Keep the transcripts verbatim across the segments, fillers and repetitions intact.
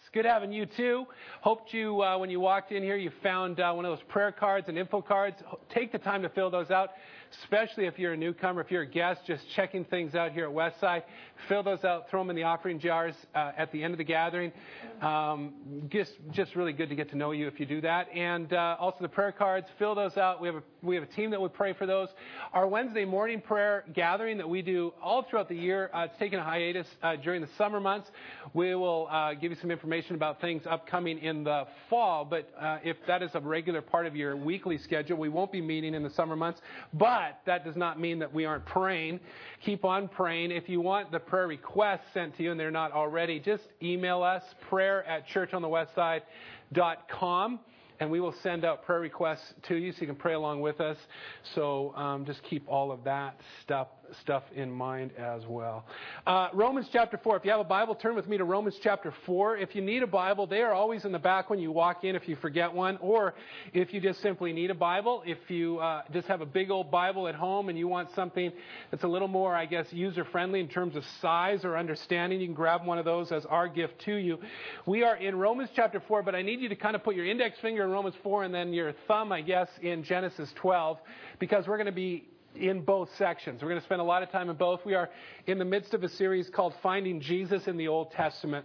Good having you too. Hoped you, uh, when you walked in here, you found uh, one of those prayer cards and info cards. Take the time to fill those out, especially if you're a newcomer, if you're a guest, just checking things out here at Westside. Fill those out, throw them in the offering jars uh, at the end of the gathering. Um, just, just really good to get to know you if you do that. And uh, also the prayer cards, fill those out. We have a, we have a team that would pray for those. Our Wednesday morning prayer gathering that we do all throughout the year, uh, it's taken a hiatus uh, during the summer months. We will uh, give you some information about things upcoming in the fall, but uh, if that is a regular part of your weekly schedule, we won't be meeting in the summer months, but that does not mean that we aren't praying. Keep on praying. If you want the prayer requests sent to you and they're not already, just email us, prayer at church on the west side dot com. And we will send out prayer requests to you so you can pray along with us. So um, just keep all of that stuff stuff in mind as well. Uh, Romans chapter four. If you have a Bible, turn with me to Romans chapter four. If you need a Bible, they are always in the back when you walk in if you forget one. Or if you just simply need a Bible, if you uh, just have a big old Bible at home and you want something that's a little more, I guess, user-friendly in terms of size or understanding, you can grab one of those as our gift to you. We are in Romans chapter four, but I need you to kind of put your index finger in Romans four and then your thumb, I guess, in Genesis twelve, because we're going to be in both sections. We're going to spend a lot of time in both. We are in the midst of a series called Finding Jesus in the Old Testament.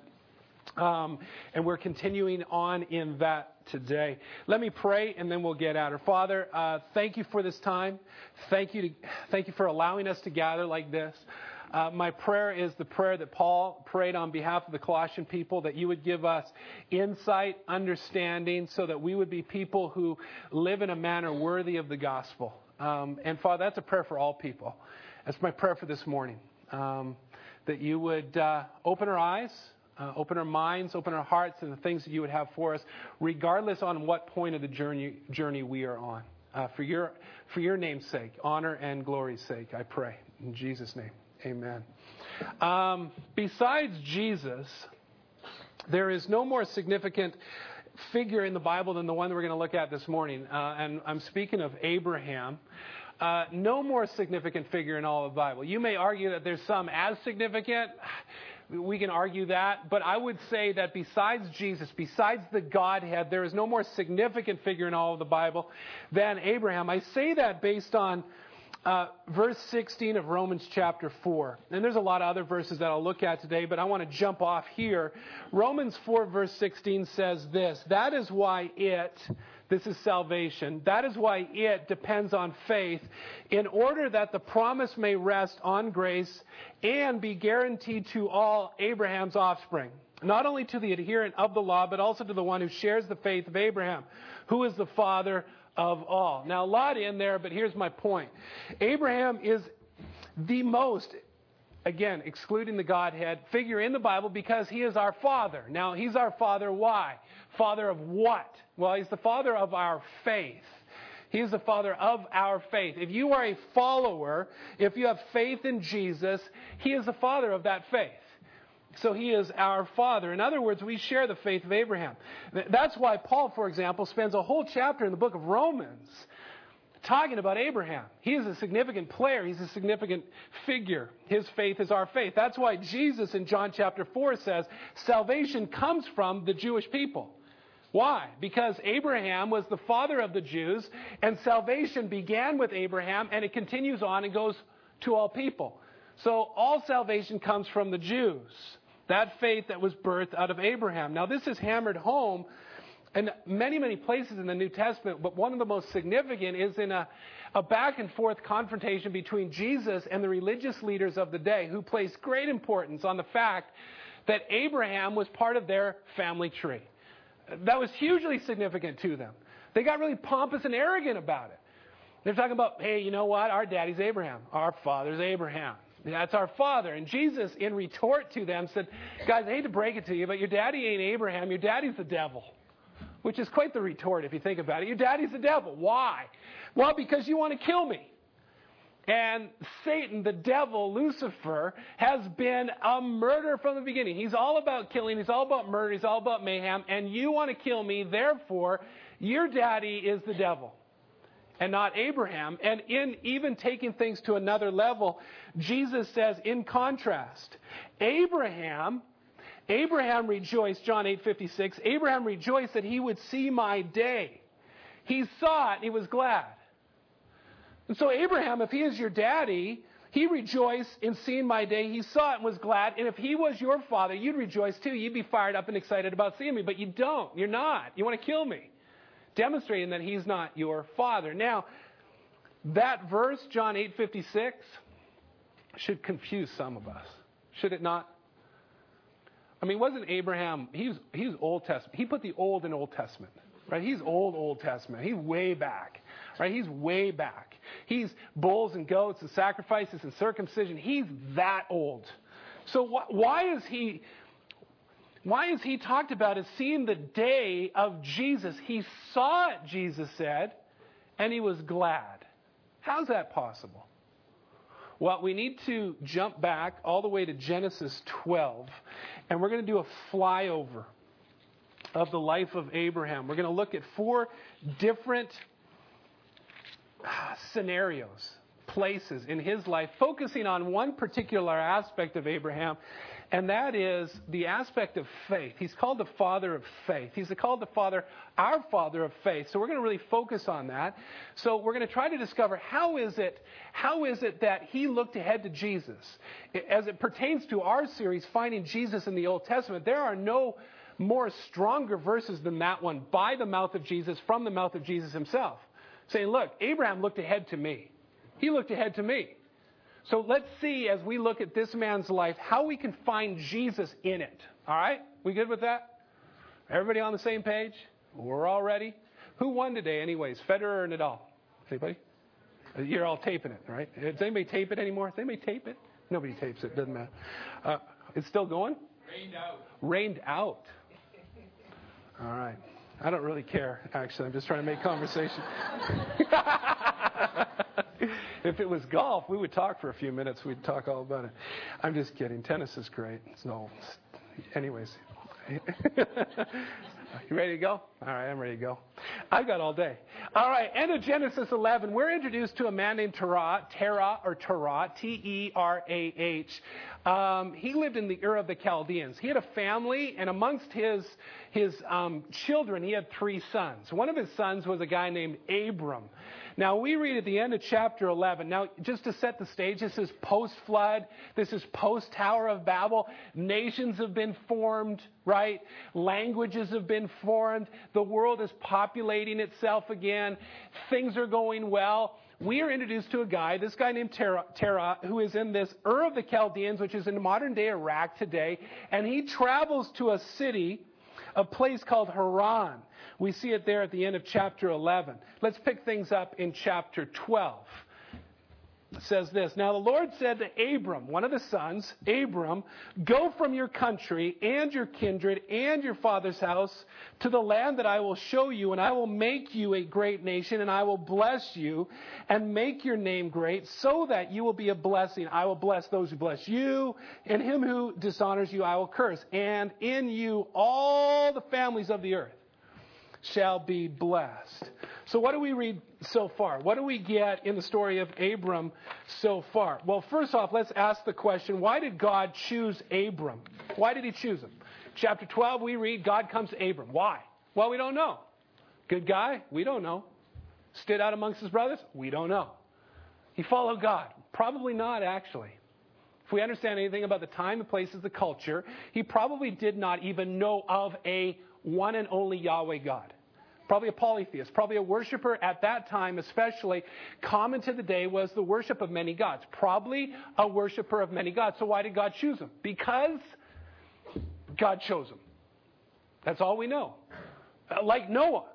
Um, and we're continuing on in that today. Let me pray and then we'll get at her. Father, uh, thank you for this time. Thank you, to, thank you for allowing us to gather like this. Uh, my prayer is the prayer that Paul prayed on behalf of the Colossian people, that you would give us insight, understanding, so that we would be people who live in a manner worthy of the gospel. Um, and Father, that's a prayer for all people. That's my prayer for this morning, um, that you would uh, open our eyes, uh, open our minds, open our hearts, and the things that you would have for us, regardless on what point of the journey journey we are on. Uh, for your for your name's sake, honor and glory's sake, I pray in Jesus' name. Amen. Um, besides Jesus, there is no more significant figure in the Bible than the one that we're going to look at this morning. Uh, and I'm speaking of Abraham. Uh, no more significant figure in all of the Bible. You may argue that there's some as significant. We can argue that. But I would say that besides Jesus, besides the Godhead, there is no more significant figure in all of the Bible than Abraham. I say that based on Uh, verse sixteen of Romans chapter four. And there's a lot of other verses that I'll look at today, but I want to jump off here. Romans four verse sixteen says this: that is why it, this is salvation, that is why it depends on faith, in order that the promise may rest on grace and be guaranteed to all Abraham's offspring. Not only to the adherent of the law, but also to the one who shares the faith of Abraham, who is the father of all. Now, a lot in there, but here's my point. Abraham is the most, again, excluding the Godhead, figure in the Bible because he is our father. Now, he's our father. Why? Father of what? Well, he's the father of our faith. He is the father of our faith. If you are a follower, if you have faith in Jesus, he is the father of that faith. So he is our father. In other words, we share the faith of Abraham. That's why Paul, for example, spends a whole chapter in the book of Romans talking about Abraham. He is a significant player. He's a significant figure. His faith is our faith. That's why Jesus in John chapter four says salvation comes from the Jewish people. Why? Because Abraham was the father of the Jews, and salvation began with Abraham, and it continues on and goes to all people. So all salvation comes from the Jews. That faith that was birthed out of Abraham. Now, this is hammered home in many, many places in the New Testament, but one of the most significant is in a, a back and forth confrontation between Jesus and the religious leaders of the day, who placed great importance on the fact that Abraham was part of their family tree. That was hugely significant to them. They got really pompous and arrogant about it. They're talking about, hey, you know what? Our daddy's Abraham. Our father's Abraham. That's our father. And Jesus, in retort to them, said, guys, I hate to break it to you, but your daddy ain't Abraham. Your daddy's the devil. Which is quite the retort if you think about it. Your daddy's the devil. Why? Well, because you want to kill me. And Satan, the devil, Lucifer, has been a murderer from the beginning. He's all about killing. He's all about murder. He's all about mayhem. And you want to kill me. Therefore, your daddy is the devil and not Abraham. And in even taking things to another level, Jesus says, in contrast, Abraham Abraham rejoiced, John eight fifty-six, Abraham rejoiced that he would see my day. He saw it and he was glad. And so Abraham, if he is your daddy, he rejoiced in seeing my day. He saw it and was glad. And if he was your father, you'd rejoice too. You'd be fired up and excited about seeing me. But you don't. You're not. You want to kill me. Demonstrating that he's not your father. Now, that verse, John eight fifty-six, should confuse some of us. Should it not? I mean, wasn't Abraham, he was, he was Old Testament. He put the Old in Old Testament. Right? He's old, Old Testament. He's way back. Right? He's way back. He's bulls and goats and sacrifices and circumcision. He's that old. So wh- why is he, why is he talked about as seeing the day of Jesus? He saw it, Jesus said, and he was glad. How's that possible? Well, we need to jump back all the way to Genesis twelve, and we're going to do a flyover of the life of Abraham. We're going to look at four different scenarios, places in his life, focusing on one particular aspect of Abraham, and that is the aspect of faith. He's called the father of faith. He's called the father, our father of faith. So we're going to really focus on that. So we're going to try to discover how is it, how is it that he looked ahead to Jesus? As it pertains to our series, Finding Jesus in the Old Testament, there are no more stronger verses than that one by the mouth of Jesus, from the mouth of Jesus himself, saying, look, Abraham looked ahead to me. He looked ahead to me. So let's see, as we look at this man's life, how we can find Jesus in it. All right? We good with that? Everybody on the same page? We're all ready? Who won today anyways, Federer or Nadal? Anybody? You're all taping it, right? Does anybody tape it anymore? Does anybody tape it? Nobody tapes it. Doesn't matter. Uh, it's still going? Rained out. Rained out. All right. I don't really care, actually. I'm just trying to make conversation. If it was golf, we would talk for a few minutes. We'd talk all about it. I'm just kidding. Tennis is great. So, anyways. You ready to go? All right, I'm ready to go. I've got all day. All right, end of Genesis eleven, we're introduced to a man named Terah, Terah or Terah, T E R A H. Um, he lived in the Ur of the Chaldeans. He had a family, and amongst his his um, children, he had three sons. One of his sons was a guy named Abram. Now, we read at the end of chapter eleven. Now, just to set the stage, this is post-flood. This is post-Tower of Babel. Nations have been formed, right? Languages have been formed. The world is populating itself again. Things are going well. We are introduced to a guy, this guy named Terah, Terah, who is in this Ur of the Chaldeans, which is in modern-day Iraq today. And he travels to a city, a place called Haran. We see it there at the end of chapter eleven. Let's pick things up in chapter twelve. It says this, now the Lord said to Abram, one of the sons, Abram, go from your country and your kindred and your father's house to the land that I will show you, and I will make you a great nation, and I will bless you and make your name great so that you will be a blessing. I will bless those who bless you, and him who dishonors you I will curse. And in you all the families of the earth shall be blessed. So what do we read so far? What do we get in the story of Abram so far? Well, first off, let's ask the question, why did God choose Abram? Why did he choose him? Chapter twelve, we read, God comes to Abram. Why? Well, we don't know. Good guy? We don't know. Stood out amongst his brothers? We don't know. He followed God? Probably not, actually. If we understand anything about the time, the places, the culture, he probably did not even know of a one and only Yahweh God. Probably a polytheist, probably a worshiper at that time, especially common to the day, was the worship of many gods. Probably a worshiper of many gods. So why did God choose him? Because God chose him. That's all we know. Like Noah.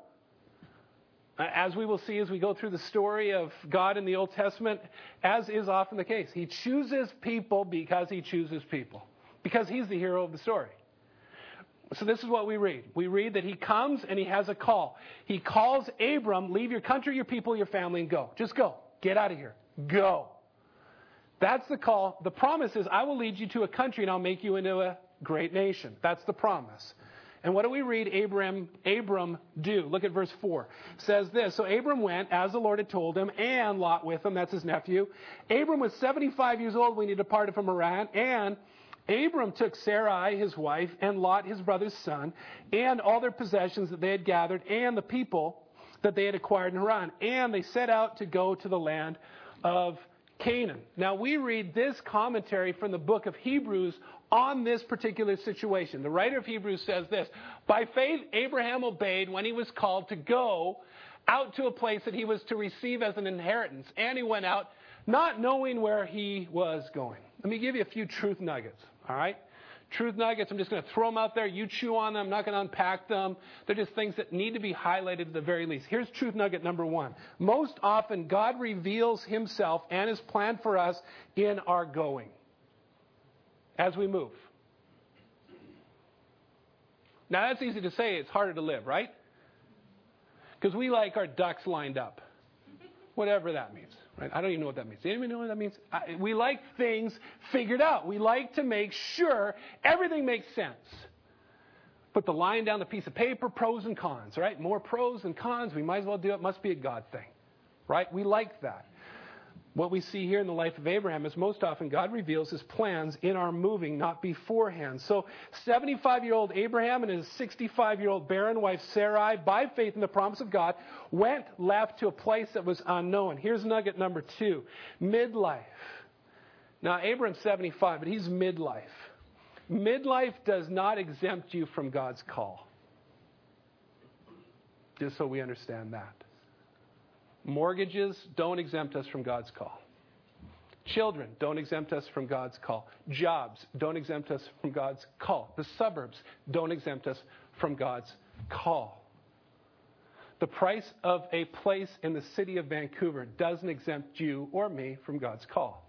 As we will see as we go through the story of God in the Old Testament, as is often the case, he chooses people because he chooses people. Because he's the hero of the story. So this is what we read. We read that he comes and he has a call. He calls Abram, leave your country, your people, your family, and go. Just go. Get out of here. Go. That's the call. The promise is, I will lead you to a country and I'll make you into a great nation. That's the promise. And what do we read Abram, Abram do? Look at verse four. It says this, so Abram went as the Lord had told him, and Lot with him, that's his nephew. Abram was seventy-five years old when he departed from Haran, and Abram took Sarai, his wife, and Lot, his brother's son, and all their possessions that they had gathered, and the people that they had acquired in Haran. And they set out to go to the land of Canaan. Now, we read this commentary from the book of Hebrews on this particular situation. The writer of Hebrews says this: by faith, Abraham obeyed when he was called to go out to a place that he was to receive as an inheritance. And he went out not knowing where he was going. Let me give you a few truth nuggets, all right? Truth nuggets, I'm just going to throw them out there. You chew on them. I'm not going to unpack them. They're just things that need to be highlighted at the very least. Here's truth nugget number one. Most often, God reveals himself and his plan for us in our going as we move. Now, that's easy to say. It's harder to live, right? Because we like our ducks lined up, whatever that means. Right? I don't even know what that means. Anybody know what that means? I, we like things figured out. We like to make sure everything makes sense. Put the line down the piece of paper, pros and cons, right? More pros than cons. We might as well do it. Must be a God thing, right? We like that. What we see here in the life of Abraham is most often God reveals his plans in our moving, not beforehand. So seventy-five-year-old Abraham and his sixty-five-year-old barren wife Sarai, by faith in the promise of God, went left to a place that was unknown. Here's nugget number two, midlife. Now, Abraham's seventy-five, but he's midlife. Midlife does not exempt you from God's call. Just so we understand that. Mortgages don't exempt us from God's call. Children don't exempt us from God's call. Jobs don't exempt us from God's call. The suburbs don't exempt us from God's call. The price of a place in the city of Vancouver doesn't exempt you or me from God's call.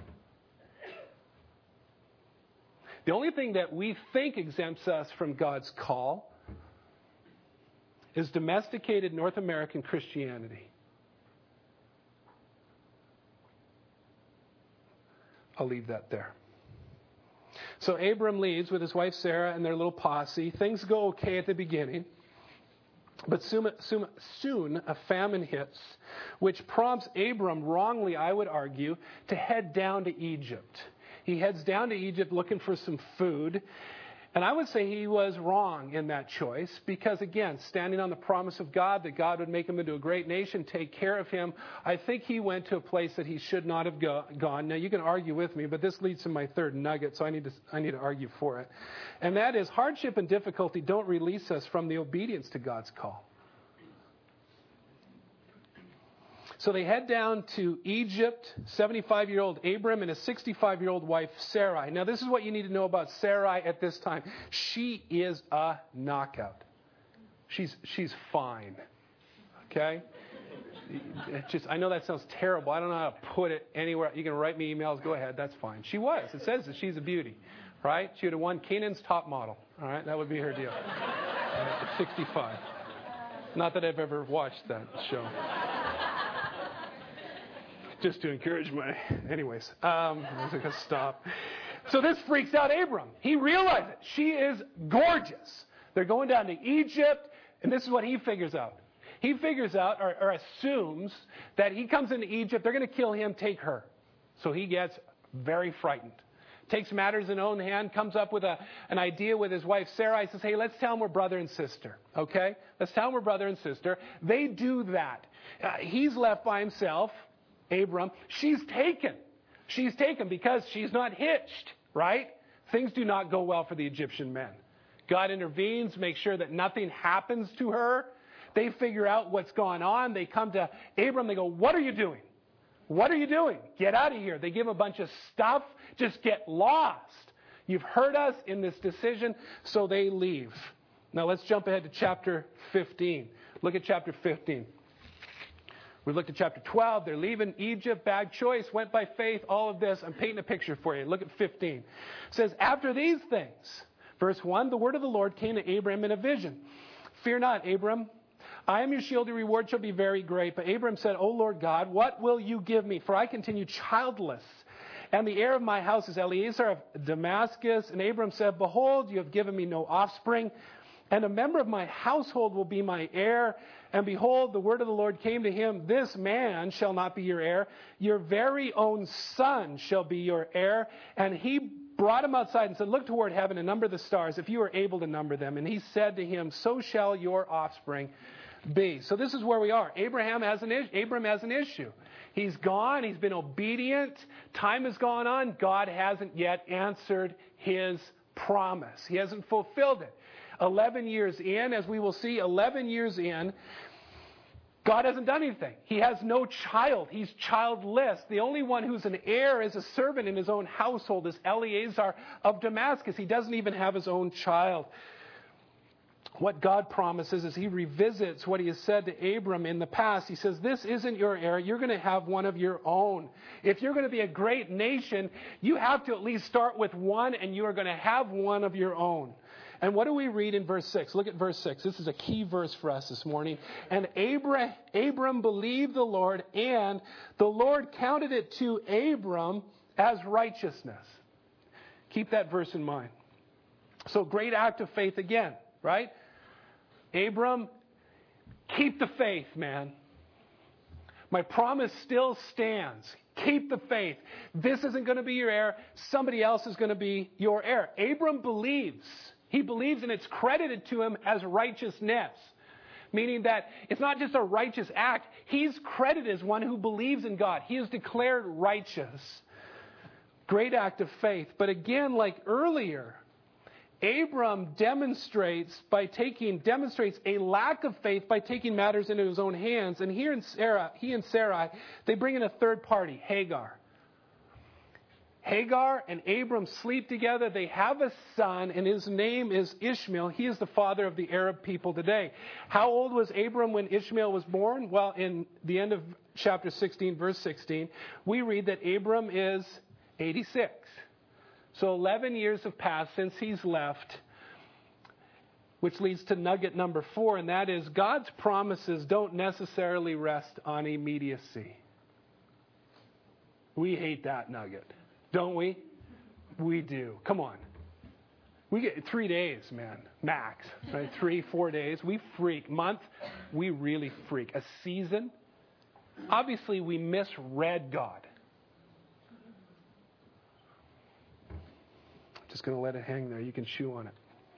The only thing that we think exempts us from God's call is domesticated North American Christianity. I'll leave that there. So Abram leaves with his wife Sarah and their little posse. Things go okay at the beginning. But soon, soon, soon a famine hits, which prompts Abram, wrongly I would argue, to head down to Egypt. He heads down to Egypt looking for some food. And I would say he was wrong in that choice because, again, standing on the promise of God that God would make him into a great nation, take care of him, I think he went to a place that he should not have go, gone. Now, you can argue with me, but this leads to my third nugget, so I need to I need to argue for it. And that is hardship and difficulty don't release us from the obedience to God's call. So they head down to Egypt, seventy-five-year-old Abram and his sixty-five-year-old wife Sarai. Now, this is what you need to know about Sarai at this time. She is a knockout. She's she's fine. Okay? It just I know that sounds terrible. I don't know how to put it anywhere. You can write me emails. Go ahead. That's fine. She was. It says that she's a beauty. Right? She would have won Canaan's top model. All right? That would be her deal. Right, at sixty-five. Not that I've ever watched that show. Just to encourage my... Anyways, um, I was going to stop. So this freaks out Abram. He realizes she is gorgeous. They're going down to Egypt, and this is what he figures out. He figures out, or, or assumes, that he comes into Egypt, they're going to kill him, take her. So he gets very frightened. Takes matters in his own hand, comes up with a, an idea with his wife Sarah. He says, hey, let's tell him we're brother and sister. Okay? Let's tell him we're brother and sister. They do that. Uh, he's left by himself. Abram, she's taken. She's taken because she's not hitched, right? Things do not go well for the Egyptian men. God intervenes, makes sure that nothing happens to her. They figure out what's going on. They come to Abram. They go, what are you doing? What are you doing? Get out of here. They give him a bunch of stuff. Just get lost. You've hurt us in this decision, so they leave. Now let's jump ahead to chapter fifteen. Look at chapter fifteen. We looked at chapter twelve. They're leaving Egypt. Bad choice. Went by faith. All of this. I'm painting a picture for you. Look at fifteen. It says, after these things, verse one, the word of the Lord came to Abram in a vision. Fear not, Abram. I am your shield. Your reward shall be very great. But Abram said, O Lord God, what will you give me? For I continue childless. And the heir of my house is Eliezer of Damascus. And Abram said, behold, you have given me no offspring. And a member of my household will be my heir. And behold, the word of the Lord came to him, this man shall not be your heir. Your very own son shall be your heir. And he brought him outside and said, look toward heaven and number the stars, if you are able to number them. And he said to him, so shall your offspring be. So this is where we are. Abraham has an issue. Abram has an issue. He's gone. He's been obedient. Time has gone on. God hasn't yet answered his promise. He hasn't fulfilled it. Eleven years in, as we will see, eleven years in, God hasn't done anything. He has no child. He's childless. The only one who's an heir as a servant in his own household is Eleazar of Damascus. He doesn't even have his own child. What God promises is he revisits what he has said to Abram in the past. He says, this isn't your heir. You're going to have one of your own. If you're going to be a great nation, you have to at least start with one, and you are going to have one of your own. And what do we read in verse six? Look at verse six. This is a key verse for us this morning. And Abram, Abram believed the Lord, and the Lord counted it to Abram as righteousness. Keep that verse in mind. So great act of faith again, right? Abram, keep the faith, man. My promise still stands. Keep the faith. This isn't going to be your heir. Somebody else is going to be your heir. Abram believes. He believes, and it's credited to him as righteousness. Meaning that it's not just a righteous act. He's credited as one who believes in God. He is declared righteous. Great act of faith. But again, like earlier, Abram demonstrates by taking demonstrates a lack of faith by taking matters into his own hands. And here in Sarah, he and Sarai, they bring in a third party, Hagar. Hagar and Abram sleep together. They have a son, and his name is Ishmael. He is the father of the Arab people today. How old was Abram when Ishmael was born? Well, in the end of chapter sixteen, verse sixteen, we read that Abram is eighty-six. So eleven years have passed since he's left, which leads to nugget number four, and that is God's promises don't necessarily rest on immediacy. We hate that nugget, don't we? We do. Come on. We get three days, man, max, right? Three, four days. We freak. Month, we really freak. A season, obviously we misread God. Just going to let it hang there. You can chew on it.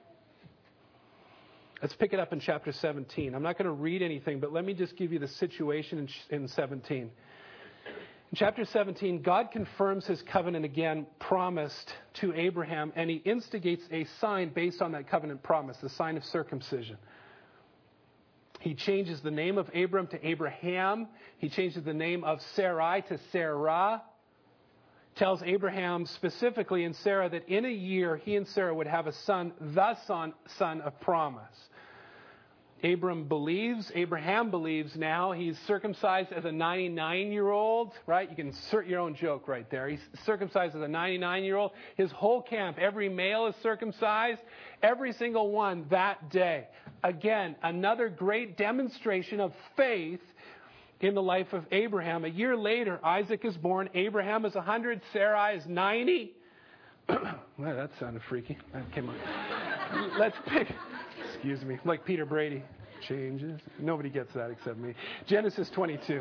Let's pick it up in chapter seventeen. I'm not going to read anything, but let me just give you the situation in, in seventeen. In chapter seventeen, God confirms his covenant again promised to Abraham, and he instigates a sign based on that covenant promise, the sign of circumcision. He changes the name of Abram to Abraham. He changes the name of Sarai to Sarah. Tells Abraham specifically and Sarah that in a year he and Sarah would have a son, the son, son of promise. Abram believes, Abraham believes now. He's circumcised as a ninety-nine-year-old, right? You can insert your own joke right there. He's circumcised as a ninety-nine-year-old. His whole camp, every male is circumcised, every single one that day. Again, another great demonstration of faith in the life of Abraham. A year later, Isaac is born. Abraham is one hundred. Sarai is ninety. Well, that sounded freaky. That came on. Let's pick. Excuse me. Like Peter Brady. Changes. Nobody gets that except me. Genesis twenty-two.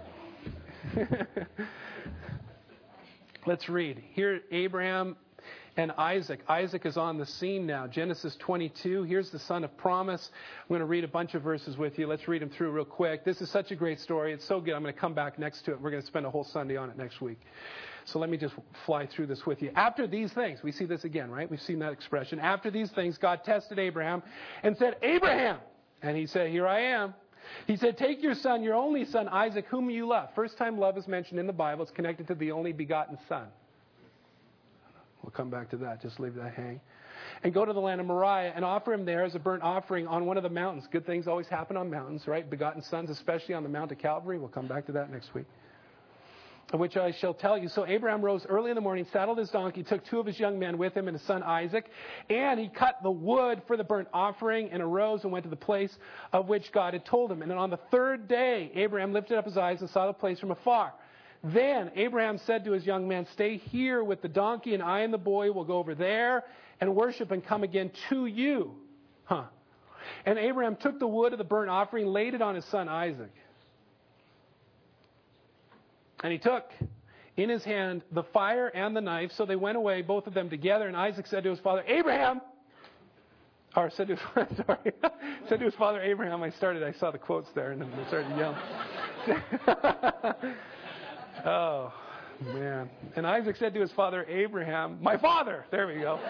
Let's read. Here, Abraham and Isaac. Isaac is on the scene now. Genesis twenty-two. Here's the son of promise. I'm going to read a bunch of verses with you. Let's read them through real quick. This is such a great story. It's so good. I'm going to come back next to it. We're going to spend a whole Sunday on it next week. So let me just fly through this with you. After these things, we see this again, right? We've seen that expression. After these things, God tested Abraham and said, Abraham! And he said, here I am. He said, take your son, your only son, Isaac, whom you love. First time love is mentioned in the Bible. It's connected to the only begotten son. We'll come back to that. Just leave that hang. And go to the land of Moriah and offer him there as a burnt offering on one of the mountains. Good things always happen on mountains, right? Begotten sons, especially on the Mount of Calvary. We'll come back to that next week. Of which I shall tell you. So Abraham rose early in the morning, saddled his donkey, took two of his young men with him and his son Isaac, and he cut the wood for the burnt offering and arose and went to the place of which God had told him. And then on the third day, Abraham lifted up his eyes and saw the place from afar. Then Abraham said to his young men, stay here with the donkey, and I and the boy will go over there and worship and come again to you. Huh. And Abraham took the wood of the burnt offering, laid it on his son Isaac. And he took in his hand the fire and the knife. So they went away, both of them together. And Isaac said to his father, Abraham, or said to his, sorry, said to his father Abraham, I started, I saw the quotes there, and then I started yelling. Oh, man. And Isaac said to his father Abraham, my father, there we go.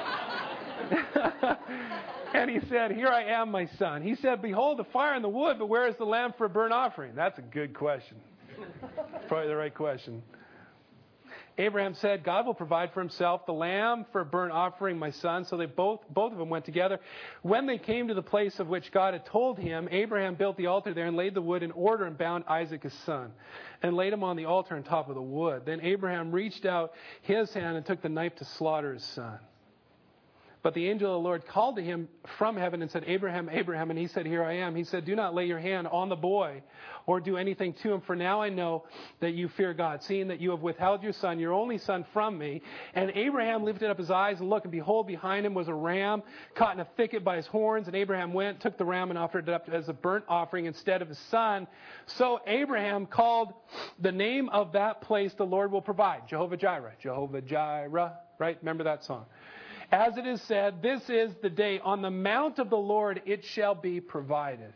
And he said, here I am, my son. He said, behold, the fire and the wood, but where is the lamb for a burnt offering? That's a good question. Probably the right question. Abraham said, God will provide for himself the lamb for a burnt offering, my son. So they both, both of them went together. When they came to the place of which God had told him, Abraham built the altar there and laid the wood in order and bound Isaac his son and laid him on the altar on top of the wood. Then Abraham reached out his hand and took the knife to slaughter his son. But the angel of the Lord called to him from heaven and said, Abraham, Abraham. And he said, here I am. He said, do not lay your hand on the boy or do anything to him. For now I know that you fear God, seeing that you have withheld your son, your only son, from me. And Abraham lifted up his eyes and looked, and behold, behind him was a ram caught in a thicket by his horns. And Abraham went, took the ram and offered it up as a burnt offering instead of his son. So Abraham called the name of that place, the Lord will provide. Jehovah Jireh. Jehovah Jireh. Right? Remember that song. As it is said, this is the day, on the mount of the Lord it shall be provided.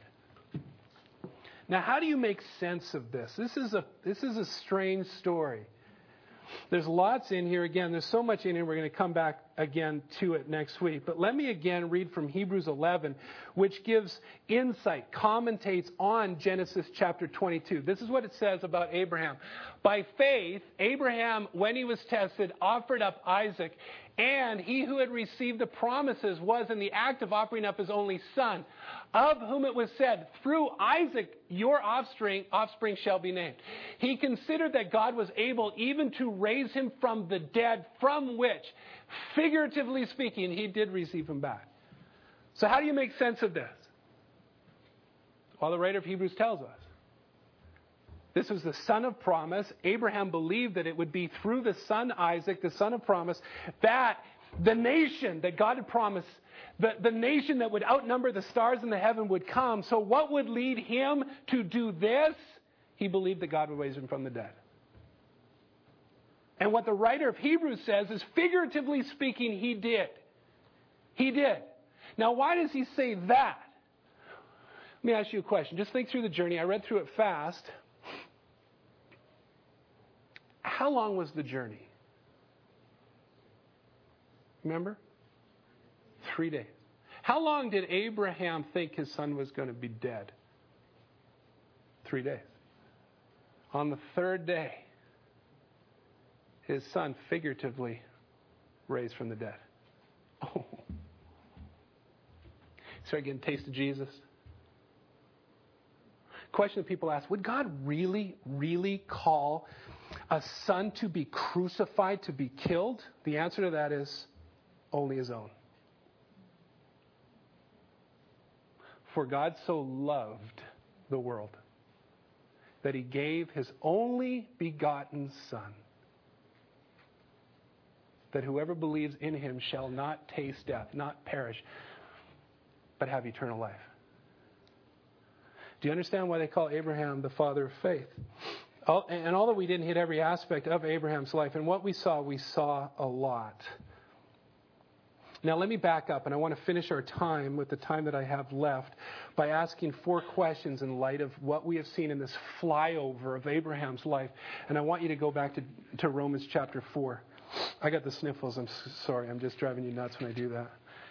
Now, how do you make sense of this? This is a this is a strange story. There's lots in here. Again, there's so much in here. We're going to come back again to it next week. But let me again read from Hebrews eleven, which gives insight, commentates on Genesis chapter twenty-two. This is what it says about Abraham. By faith, Abraham, when he was tested, offered up Isaac. And he who had received the promises was in the act of offering up his only son, of whom it was said, through Isaac your offspring, offspring shall be named. He considered that God was able even to raise him from the dead, from which, figuratively speaking, he did receive him back. So how do you make sense of this? Well, the writer of Hebrews tells us. This was the son of promise. Abraham believed that it would be through the son Isaac, the son of promise, that the nation that God had promised, the, the nation that would outnumber the stars in the heaven would come. So what would lead him to do this? He believed that God would raise him from the dead. And what the writer of Hebrews says is, figuratively speaking, he did. He did. Now, why does he say that? Let me ask you a question. Just think through the journey. I read through it fast. How long was the journey? Remember? Three days. How long did Abraham think his son was going to be dead? Three days. On the third day, his son figuratively raised from the dead. Oh. Start getting a taste of Jesus. Question that people ask, would God really, really call a son to be crucified, to be killed? The answer to that is only his own. For God so loved the world that he gave his only begotten son, that whoever believes in him shall not taste death, not perish, but have eternal life. Do you understand why they call Abraham the father of faith? And although we didn't hit every aspect of Abraham's life, and what we saw, we saw a lot. Now let me back up, and I want to finish our time with the time that I have left by asking four questions in light of what we have seen in this flyover of Abraham's life. And I want you to go back to, to Romans chapter four. I got the sniffles. I'm sorry. I'm just driving you nuts when I do that.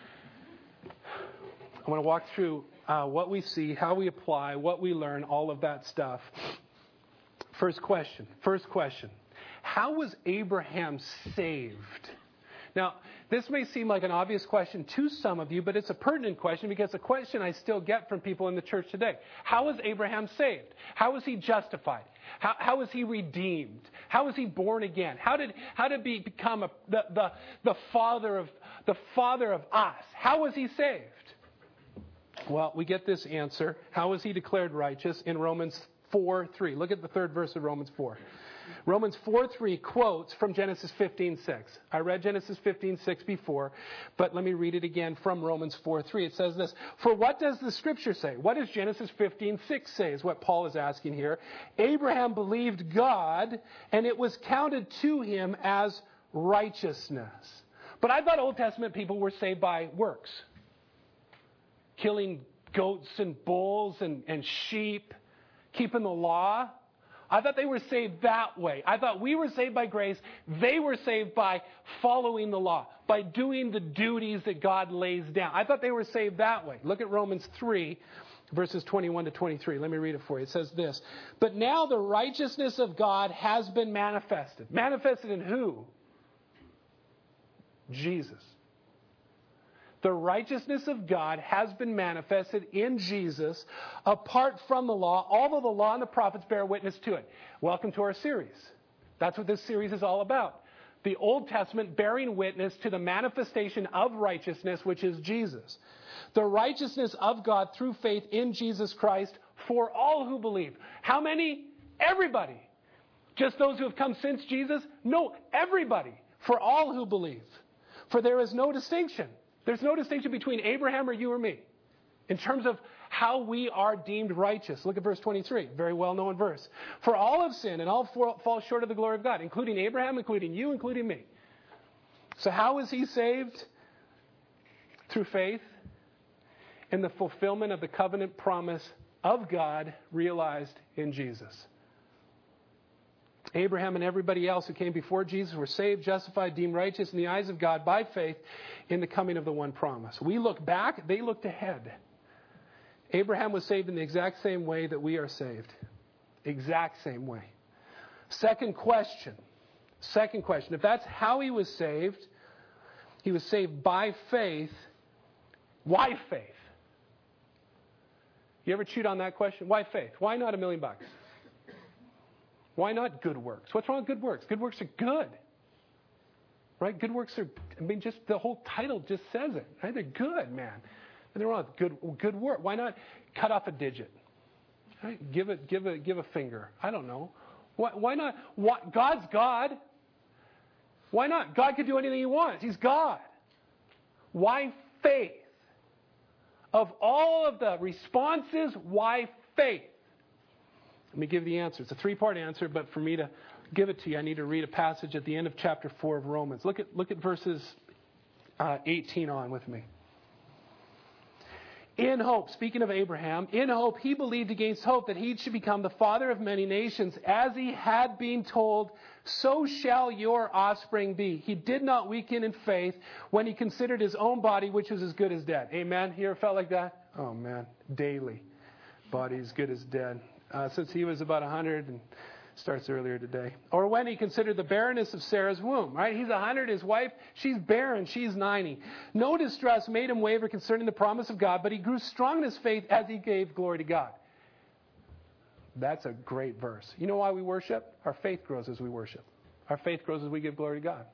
I want to walk through uh, what we see, how we apply, what we learn, all of that stuff. First question. First question. How was Abraham saved? Now, this may seem like an obvious question to some of you, but it's a pertinent question because it's a question I still get from people in the church today. How was Abraham saved? How was he justified? How, how was he redeemed? How was he born again? How did how did he become a, the, the the father of the father of us? How was he saved? Well, we get this answer. How was he declared righteous in Romans four three? Look at the third verse of Romans four. Romans four three quotes from Genesis fifteen six. I read Genesis fifteen six before, but let me read it again from Romans four three. It says this, "For what does the Scripture say?" What does Genesis fifteen six say is what Paul is asking here. "Abraham believed God, and it was counted to him as righteousness." But I thought Old Testament people were saved by works. Killing goats and bulls and, and sheep, keeping the law. I thought they were saved that way. I thought we were saved by grace. They were saved by following the law, by doing the duties that God lays down. I thought they were saved that way. Look at Romans three, verses twenty-one to twenty-three. Let me read it for you. It says this, "But now the righteousness of God has been manifested." Manifested in who? Jesus. The righteousness of God has been manifested in Jesus apart from the law, although the law and the prophets bear witness to it. Welcome to our series. That's what this series is all about. The Old Testament bearing witness to the manifestation of righteousness, which is Jesus. The righteousness of God through faith in Jesus Christ for all who believe. How many? Everybody. Just those who have come since Jesus? No, everybody. For all who believe. For there is no distinction. There's no distinction between Abraham or you or me in terms of how we are deemed righteous. Look at verse twenty-three, very well-known verse. "For all have sinned and all fall short of the glory of God," including Abraham, including you, including me. So how is he saved? Through faith in the fulfillment of the covenant promise of God realized in Jesus. Abraham and everybody else who came before Jesus were saved, justified, deemed righteous in the eyes of God by faith in the coming of the one promise. We look back, they looked ahead. Abraham was saved in the exact same way that we are saved. Exact same way. Second question. Second question. If that's how he was saved, he was saved by faith. Why faith? You ever chewed on that question? Why faith? Why not a million bucks? Why not good works? What's wrong with good works? Good works are good. Right? Good works are, I mean, just the whole title just says it. Right? They're good, man. And they're wrong with good, good work. Why not cut off a digit? Right? Give it, give a, give a finger. I don't know. Why, why not? Why, God's God. Why not? God can do anything he wants. He's God. Why faith? Of all of the responses, why faith? Let me give the answer. It's a three-part answer, but for me to give it to you, I need to read a passage at the end of chapter four of Romans. Look at look at verses uh, eighteen on with me. "In hope," speaking of Abraham, "in hope he believed against hope that he should become the father of many nations, as he had been told, so shall your offspring be. He did not weaken in faith when he considered his own body, which was as good as dead." Amen? You ever felt like that? Oh, man. Daily. Body as good as dead. Uh, since he was about one hundred and starts earlier today. "Or when he considered the barrenness of Sarah's womb," right? He's one hundred, his wife, she's barren, she's ninety. "No distress made him waver concerning the promise of God, but he grew strong in his faith as he gave glory to God." That's a great verse. You know why we worship? Our faith grows as we worship. Our faith grows as we give glory to God.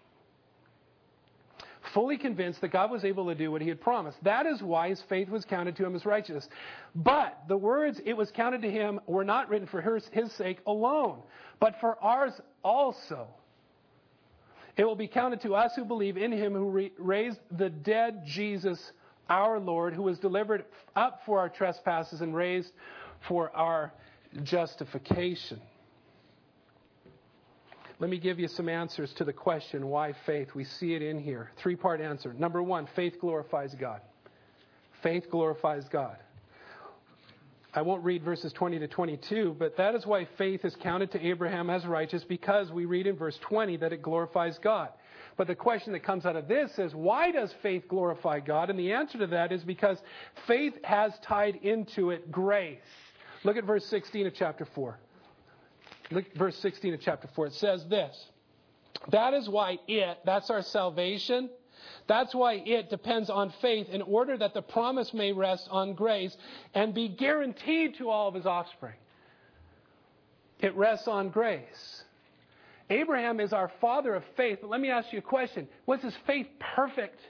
Fully convinced that God was able to do what he had promised. That is why his faith was counted to him as righteous. But the words "it was counted to him" were not written for his, his sake alone, but for ours also. "It will be counted to us who believe in him who re- raised the dead Jesus, our Lord, who was delivered up for our trespasses and raised for our justification." Let me give you some answers to the question, why faith? We see it in here. Three-part answer. Number one, faith glorifies God. Faith glorifies God. I won't read verses twenty to twenty-two, but that is why faith is counted to Abraham as righteous, because we read in verse twenty that it glorifies God. But the question that comes out of this is, why does faith glorify God? And the answer to that is because faith has tied into it grace. Look at verse sixteen of chapter four. Look at verse sixteen of chapter four. It says this. That is why it, that's our salvation, that's why it depends on faith in order that the promise may rest on grace and be guaranteed to all of his offspring. It rests on grace. Abraham is our father of faith. But let me ask you a question. Was his faith perfect?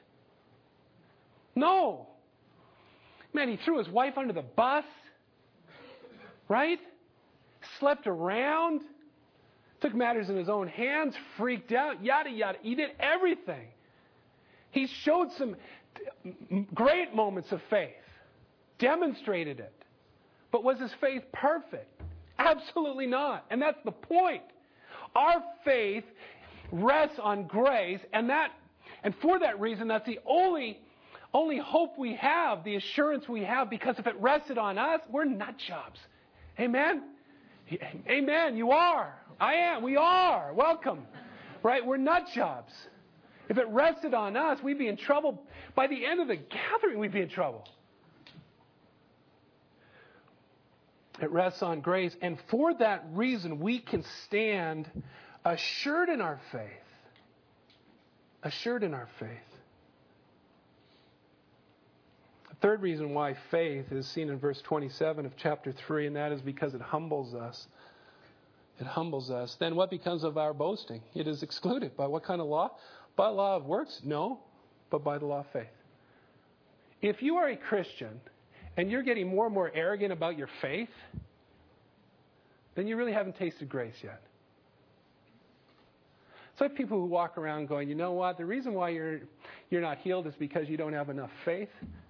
No. Man, he threw his wife under the bus. Right? Slept around, took matters in his own hands, freaked out, yada, yada. He did everything. He showed some great moments of faith, demonstrated it. But was his faith perfect? Absolutely not. And that's the point. Our faith rests on grace, and that, and for that reason, that's the only, only hope we have, the assurance we have, because if it rested on us, we're nut jobs. Amen? Amen. You are. I am. We are. Welcome. Right? We're nut jobs. If it rested on us, we'd be in trouble. By the end of the gathering, we'd be in trouble. It rests on grace. And for that reason, we can stand assured in our faith. Assured in our faith. The third reason why faith is seen in verse twenty-seven of chapter three, and that is because it humbles us. It humbles us. Then what becomes of our boasting? It is excluded. By what kind of law? By law of works? No, but by the law of faith. If you are a Christian and you're getting more and more arrogant about your faith, then you really haven't tasted grace yet. It's like people who walk around going, you know what, the reason why you're you're not healed is because you don't have enough faith.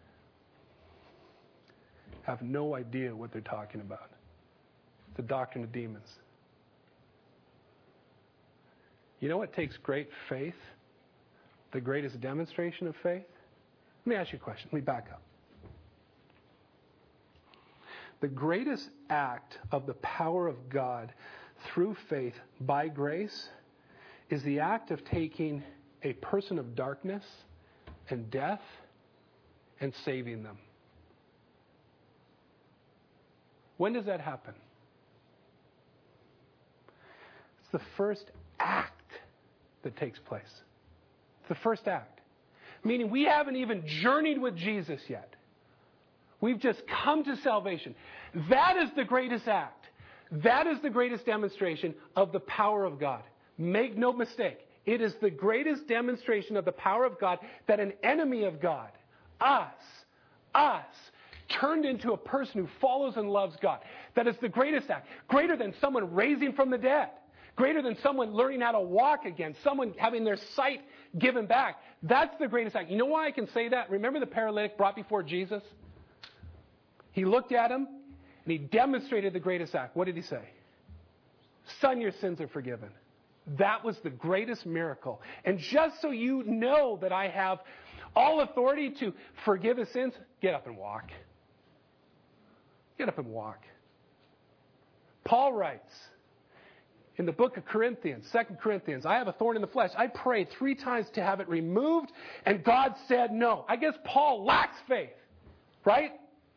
Have no idea what they're talking about. It's the doctrine of demons. You know what takes great faith? The greatest demonstration of faith? Let me ask you a question. Let me back up. The greatest act of the power of God through faith by grace is the act of taking a person of darkness and death and saving them. When does that happen? It's the first act that takes place. It's the first act. Meaning we haven't even journeyed with Jesus yet. We've just come to salvation. That is the greatest act. That is the greatest demonstration of the power of God. Make no mistake. It is the greatest demonstration of the power of God that an enemy of God, us, us, turned into a person who follows and loves God. That is the greatest act. Greater than someone raising from the dead. Greater than someone learning how to walk again. Someone having their sight given back. That's the greatest act. You know why I can say that? Remember the paralytic brought before Jesus? He looked at him and he demonstrated the greatest act. What did he say? Son, your sins are forgiven. That was the greatest miracle. And just so you know that I have all authority to forgive his sins, get up and walk. Get up and walk. Paul writes in the book of Corinthians, Second Corinthians, I have a thorn in the flesh. I prayed three times to have it removed, and God said no. I guess Paul lacks faith, right?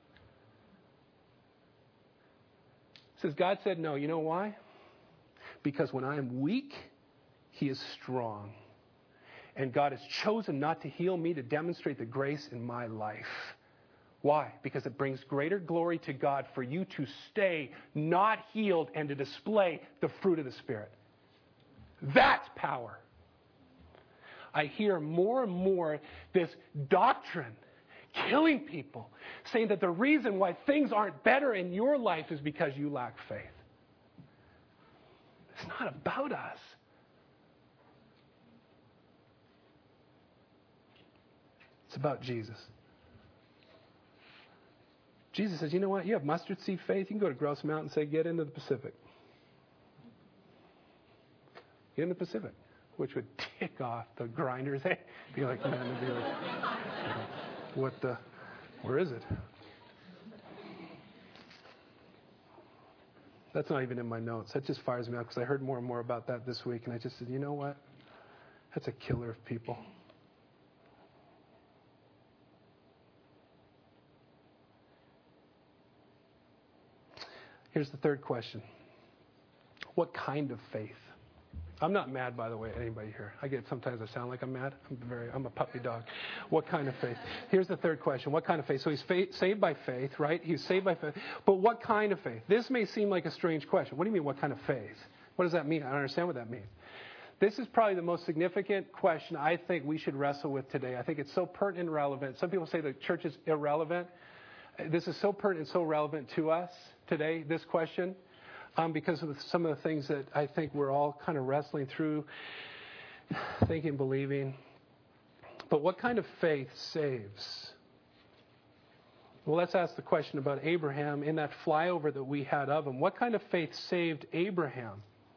Says God said no. You know why? Because when I am weak, he is strong. And God has chosen not to heal me to demonstrate the grace in my life. Why? Because it brings greater glory to God for you to stay not healed and to display the fruit of the Spirit. That's power. I hear more and more this doctrine killing people, saying that the reason why things aren't better in your life is because you lack faith. It's not about us. It's about Jesus. Jesus says, you know what? You have mustard seed faith. You can go to Grouse Mountain and say, get into the Pacific. Get in the Pacific. Which would tick off the grinders. Hey, be like, man, they'd be like, what the, where is it? That's not even in my notes. That just fires me up because I heard more and more about that this week. And I just said, you know what? That's a killer of people. Here's the third question. What kind of faith? I'm not mad, by the way, at anybody here. I get sometimes I sound like I'm mad. I'm very, I'm a puppy dog. What kind of faith? Here's the third question. What kind of faith? So he's faith, saved by faith, right? He's saved by faith. But what kind of faith? This may seem like a strange question. What do you mean, what kind of faith? What does that mean? I don't understand what that means. This is probably the most significant question I think we should wrestle with today. I think it's so pertinent and relevant. Some people say the church is irrelevant. This is so pertinent and so relevant to us today, this question. um, because of some of the things that I think we're all kind of wrestling through, thinking, believing. But what kind of faith saves? Well, let's ask the question about Abraham in that flyover that we had of him. What kind of faith saved Abraham?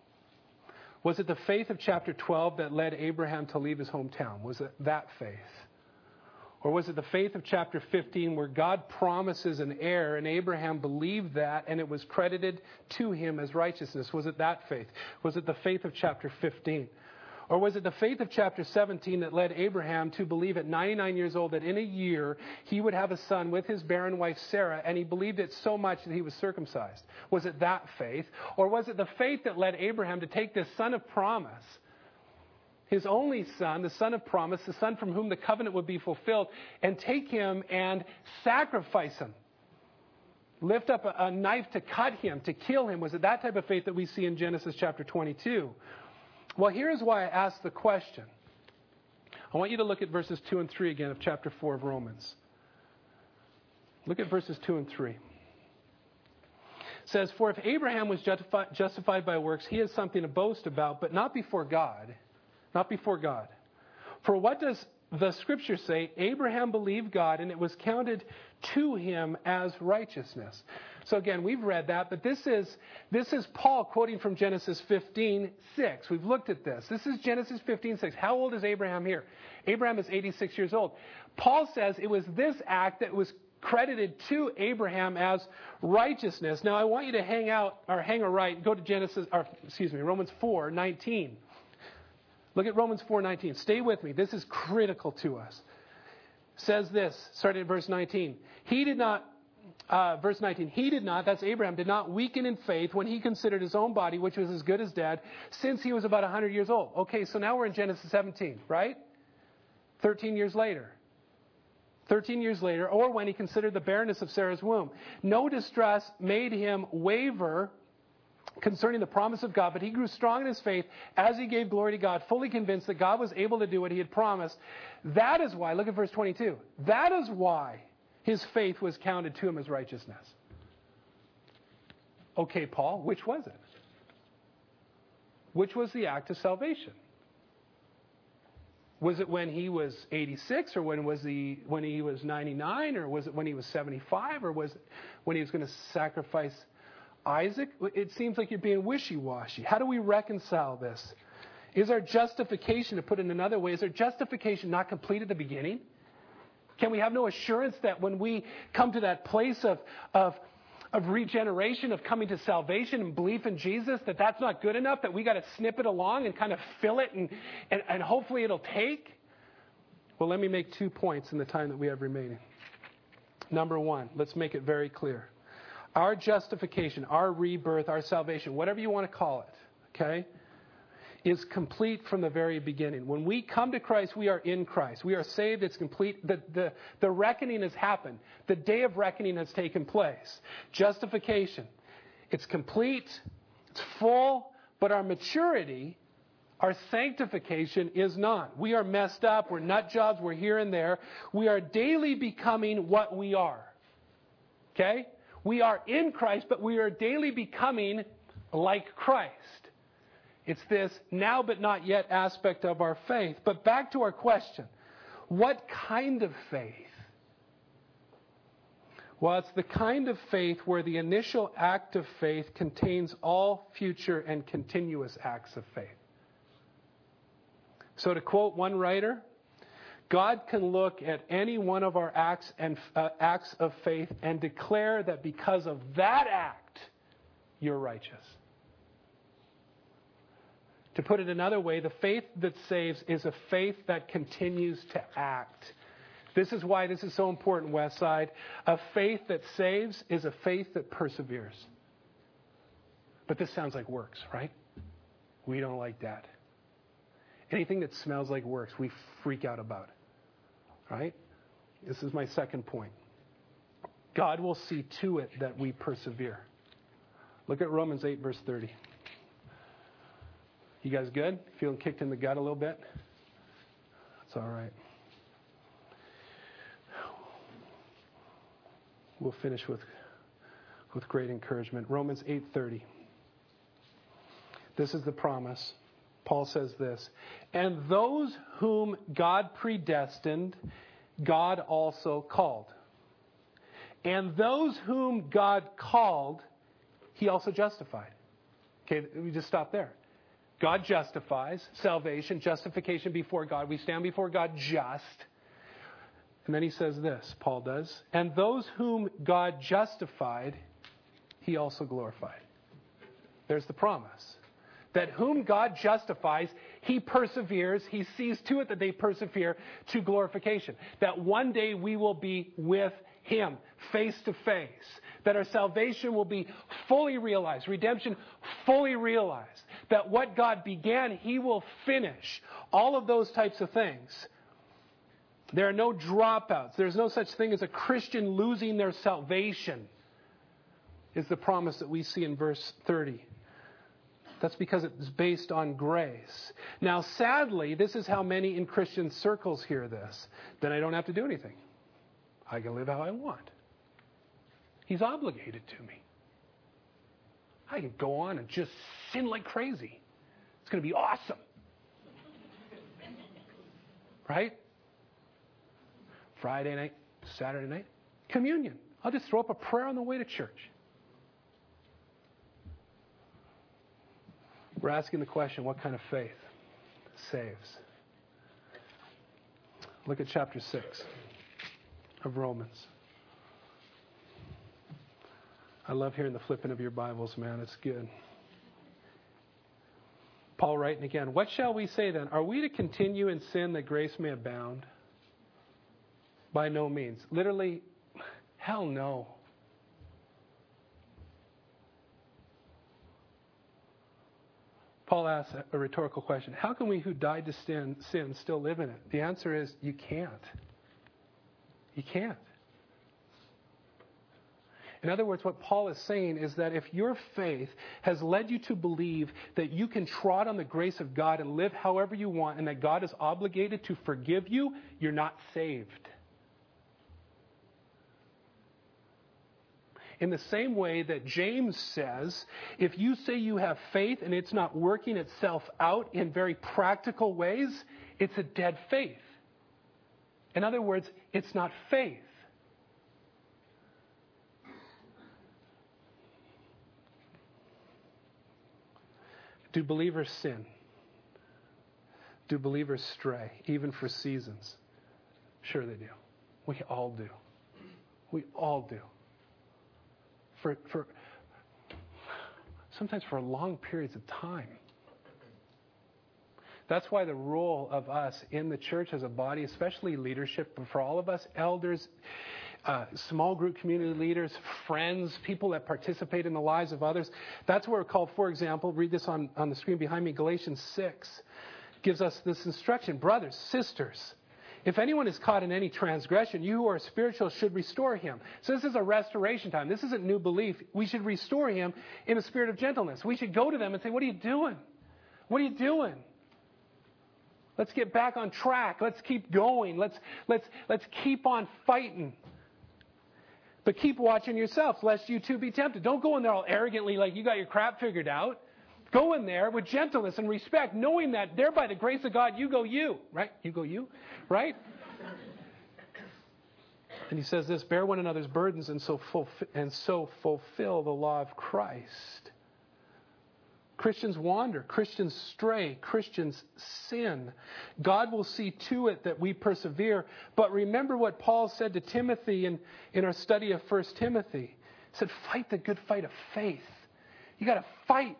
Was it the faith of chapter twelve that led Abraham to leave his hometown? Was it that faith? Or was it the faith of chapter fifteen where God promises an heir and Abraham believed that and it was credited to him as righteousness? Was it that faith? Was it the faith of chapter fifteen? Or was it the faith of chapter seventeen that led Abraham to believe at ninety-nine years old that in a year he would have a son with his barren wife Sarah, and he believed it so much that he was circumcised? Was it that faith? Or was it the faith that led Abraham to take this son of promise, his only son, the son of promise, the son from whom the covenant would be fulfilled, and take him and sacrifice him? Lift up a, a knife to cut him, to kill him? Was it that type of faith that we see in Genesis chapter twenty-two? Well, here's why I asked the question. I want you to look at verses two and three again of chapter four of Romans. Look at verses two and three. It says, "For if Abraham was justifi- justified by works, he has something to boast about, but not before God." Not before God. "For what does the Scripture say? Abraham believed God, and it was counted to him as righteousness." So again, we've read that, but this is this is Paul quoting from Genesis fifteen six. We've looked at this. This is Genesis fifteen six. How old is Abraham here? Abraham is eighty-six years old. Paul says it was this act that was credited to Abraham as righteousness. Now I want you to hang out or hang a right. Go to Genesis, or excuse me, Romans four nineteen. Look at Romans four nineteen. Stay with me. This is critical to us. It says this, starting at verse nineteen. He did not. Uh, verse nineteen, he did not, that's Abraham, did not weaken in faith when he considered his own body, which was as good as dead, since he was about one hundred years old. Okay, so now we're in Genesis seventeen, right? thirteen years later. thirteen years later, or when he considered the barrenness of Sarah's womb. No distress made him waver concerning the promise of God, but he grew strong in his faith as he gave glory to God, fully convinced that God was able to do what he had promised. That is why, look at verse twenty-two, that is why his faith was counted to him as righteousness. Okay, Paul, which was it? Which was the act of salvation? Was it when he was eighty-six, or when was he when he was ninety-nine, or was it when he was seventy-five, or was it when he was going to sacrifice Isaac? It seems like you're being wishy-washy. How do we reconcile this? Is our justification, to put it another way, is our justification not complete at the beginning? Can we have no assurance that when we come to that place of, of, of regeneration, of coming to salvation and belief in Jesus, that that's not good enough, that we got to snip it along and kind of fill it and, and, and hopefully it'll take? Well, let me make two points in the time that we have remaining. Number one, let's make it very clear. Our justification, our rebirth, our salvation, whatever you want to call it, okay, is complete from the very beginning. When we come to Christ, we are in Christ. We are saved. It's complete. The, the, the reckoning has happened. The day of reckoning has taken place. Justification. It's complete. It's full. But our maturity, our sanctification is not. We are messed up. We're nut jobs. We're here and there. We are daily becoming what we are. Okay? We are in Christ, but we are daily becoming like Christ. It's this now but not yet aspect of our faith. But back to our question. What kind of faith? Well, it's the kind of faith where the initial act of faith contains all future and continuous acts of faith. So to quote one writer, God can look at any one of our acts and uh, acts of faith and declare that because of that act, you're righteous. To put it another way, the faith that saves is a faith that continues to act. This is why this is so important, Westside. A faith that saves is a faith that perseveres. But this sounds like works, right? We don't like that. Anything that smells like works, we freak out about. Right? This is my second point. God will see to it that we persevere. Look at Romans eight, verse thirty. You guys good? Feeling kicked in the gut a little bit? That's all right. We'll finish with, with great encouragement. Romans eight thirty. This is the promise. Paul says this, and those whom God predestined, God also called. And those whom God called, he also justified. Okay, we just stop there. God justifies, salvation, justification before God. We stand before God just. And then he says this, Paul does, and those whom God justified, he also glorified. There's the promise. That whom God justifies, he perseveres. He sees to it that they persevere to glorification. That one day we will be with him, face to face. That our salvation will be fully realized. Redemption fully realized. That what God began, he will finish. All of those types of things. There are no dropouts. There's no such thing as a Christian losing their salvation, is the promise that we see in verse thirty. That's because it's based on grace. Now, sadly, this is how many in Christian circles hear this. Then I don't have to do anything. I can live how I want. He's obligated to me. I can go on and just sin like crazy. It's going to be awesome. Right? Friday night, Saturday night, communion. I'll just throw up a prayer on the way to church. We're asking the question, what kind of faith saves? Look at chapter six of Romans. I love hearing the flipping of your Bibles, man. It's good. Paul writing again, what shall we say then? Are we to continue in sin that grace may abound? By no means. Literally, hell no. Paul asks a rhetorical question. How can we who died to sin, sin still live in it? The answer is you can't. You can't. In other words, what Paul is saying is that if your faith has led you to believe that you can trot on the grace of God and live however you want and that God is obligated to forgive you, you're not saved. In the same way that James says, if you say you have faith and it's not working itself out in very practical ways, it's a dead faith. In other words, it's not faith. Do believers sin? Do believers stray, even for seasons? Sure they do. We all do. We all do. For, for sometimes for long periods of time. That's why the role of us in the church as a body, especially leadership, but for all of us, elders, uh, small group community leaders, friends, people that participate in the lives of others, that's where we're called, for example, read this on, on the screen behind me, Galatians six gives us this instruction. Brothers, sisters, if anyone is caught in any transgression, you who are spiritual should restore him. So this is a restoration time. This isn't new belief. We should restore him in a spirit of gentleness. We should go to them and say, what are you doing? What are you doing? Let's get back on track. Let's keep going. Let's, let's, let's keep on fighting. But keep watching yourself, lest you too be tempted. Don't go in there all arrogantly like you got your crap figured out. Go in there with gentleness and respect, knowing that there by the grace of God, you go you. Right? You go you. Right? And he says this, bear one another's burdens and so, fulfill, and so fulfill the law of Christ. Christians wander. Christians stray. Christians sin. God will see to it that we persevere. But remember what Paul said to Timothy in, in our study of First Timothy. He said, fight the good fight of faith. You got to fight.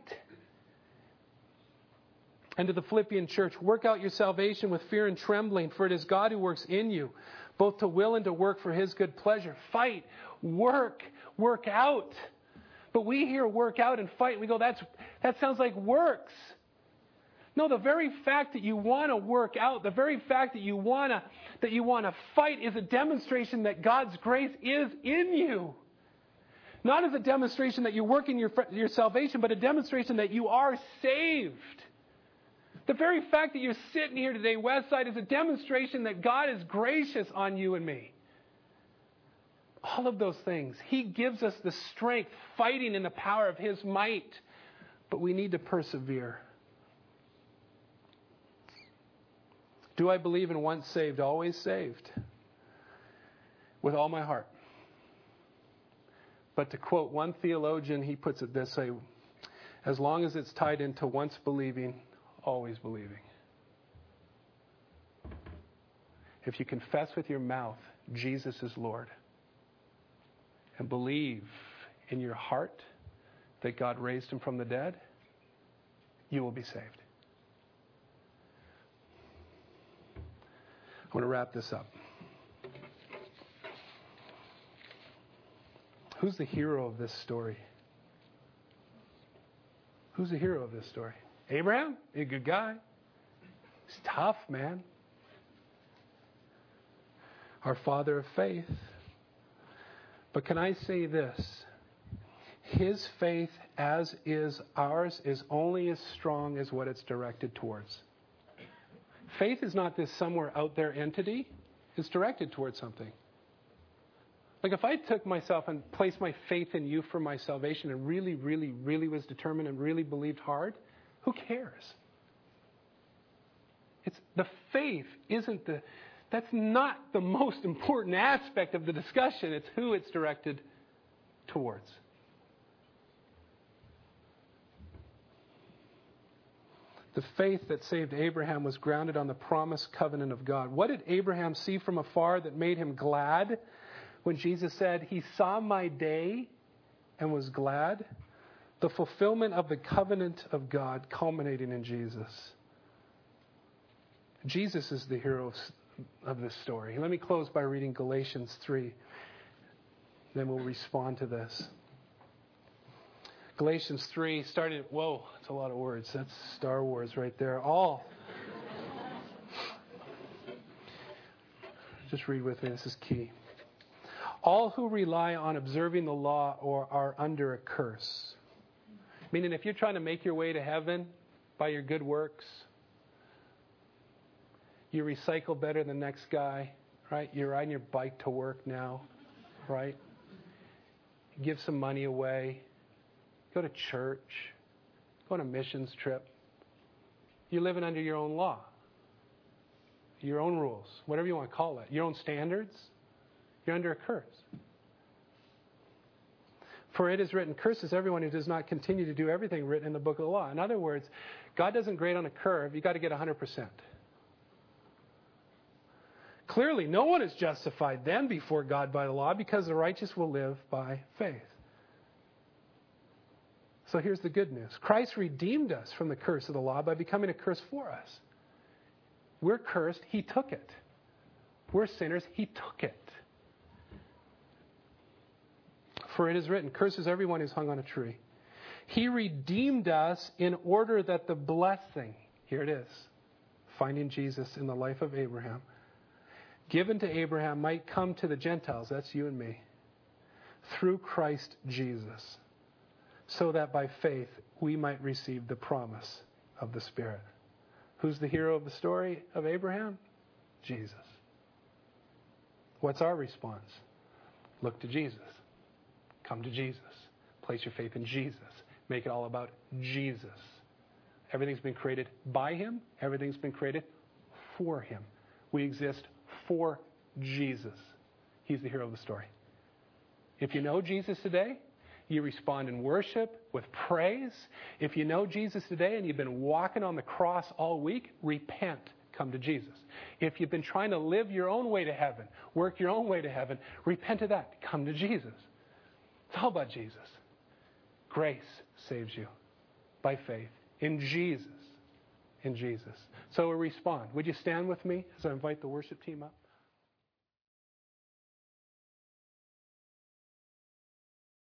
And to the Philippian church, work out your salvation with fear and trembling, for it is God who works in you, both to will and to work for his good pleasure. Fight, work, work out. But we hear work out and fight, and we go, That's that sounds like works. No, the very fact that you want to work out, the very fact that you want to that you want to fight is a demonstration that God's grace is in you. Not as a demonstration that you're working your, your salvation, but a demonstration that you are saved. The very fact that you're sitting here today, Westside, is a demonstration that God is gracious on you and me. All of those things. He gives us the strength, fighting in the power of his might. But we need to persevere. Do I believe in once saved, always saved? With all my heart. But to quote one theologian, he puts it this way: as long as it's tied into once believing, always believing. If you confess with your mouth Jesus is Lord and believe in your heart that God raised him from the dead, you will be saved. I want to wrap this up. Who's the hero of this story? Who's the hero of this story? Abraham? He's a good guy. He's tough, man. Our father of faith. But can I say this? His faith, as is ours, is only as strong as what it's directed towards. Faith is not this somewhere out there entity. It's directed towards something. Like if I took myself and placed my faith in you for my salvation and really, really, really was determined and really believed hard, who cares? It's the faith isn't the, that's not the most important aspect of the discussion. It's who it's directed towards. The faith that saved Abraham was grounded on the promised covenant of God. What did Abraham see from afar that made him glad when Jesus said, he saw my day and was glad? The fulfillment of the covenant of God culminating in Jesus. Jesus is the hero of this story. Let me close by reading Galatians three. Then we'll respond to this. Galatians three, starting, whoa, that's a lot of words. That's Star Wars right there. All. Just read with me. This is key. All who rely on observing the law or are under a curse. Meaning if you're trying to make your way to heaven by your good works, you recycle better than the next guy, right? You're riding your bike to work now, right? Give some money away. Go to church. Go on a missions trip. You're living under your own law. Your own rules. Whatever you want to call it. Your own standards. You're under a curse. For it is written, curses everyone who does not continue to do everything written in the book of the law. In other words, God doesn't grade on a curve. You've got to get one hundred percent. Clearly, no one is justified then before God by the law because the righteous will live by faith. So here's the good news. Christ redeemed us from the curse of the law by becoming a curse for us. We're cursed. He took it. We're sinners. He took it. For it is written, curses everyone who's hung on a tree. He redeemed us in order that the blessing, here it is, finding Jesus in the life of Abraham, given to Abraham might come to the Gentiles, that's you and me, through Christ Jesus, so that by faith we might receive the promise of the Spirit. Who's the hero of the story of Abraham? Jesus. What's our response? Look to Jesus. Come to Jesus. Place your faith in Jesus. Make it all about Jesus. Everything's been created by Him. Everything's been created for Him. We exist for Jesus. He's the hero of the story. If you know Jesus today, you respond in worship with praise. If you know Jesus today and you've been walking on the cross all week, repent. Come to Jesus. If you've been trying to live your own way to heaven, work your own way to heaven, repent of that. Come to Jesus. It's all about Jesus. Grace saves you by faith in Jesus. In Jesus. So we respond. Would you stand with me as I invite the worship team up?